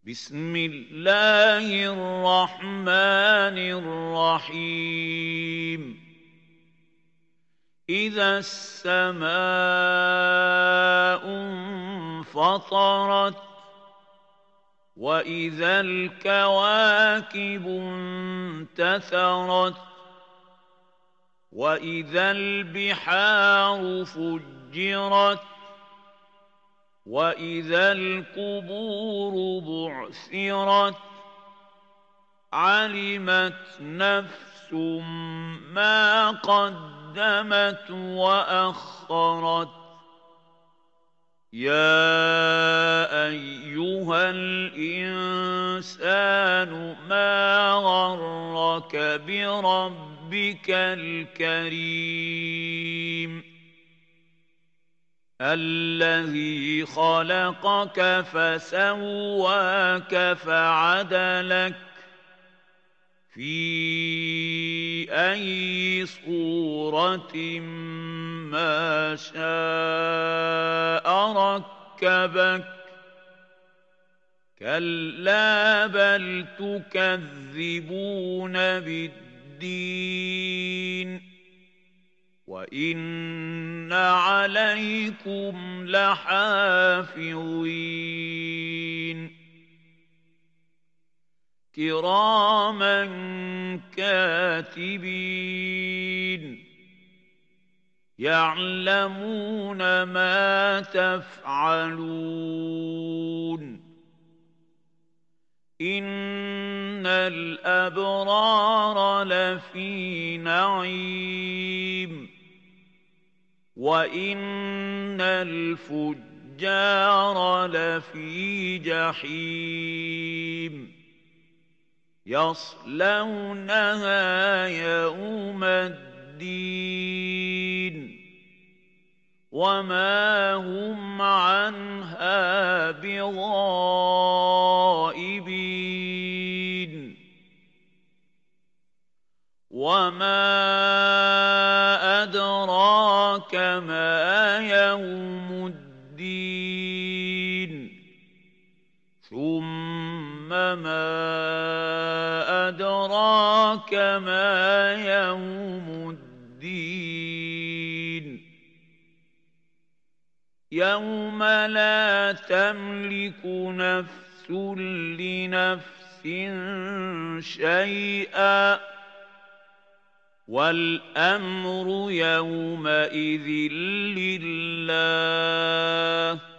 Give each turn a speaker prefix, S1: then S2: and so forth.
S1: بسم الله الرحمن الرحيم إذا السماء انفطرت وإذا الكواكب انتثرت وإذا البحار فجرت وإذا القبور بعثرت علمت نفس ما قدمت وأخرت يا أيها الإنسان ما غرك بربك الكريم الذي خلقك فسواك فعدلك في أي صورة ما شاء ركبك كلا بل تكذبون بالدين وإن عليكم لحافظين كراما كاتبين يعلمون ما تفعلون إن الأبرار لفي نعيم وإن الفجار لفي جحيم يصلونها يوم الدين وما هم عنها بغائبين وما أدراك ما يوم الدين ثم ما أدراك ما يوم الدين يوم لا تملك نفس لنفس شيئا والأمر يومئذ لله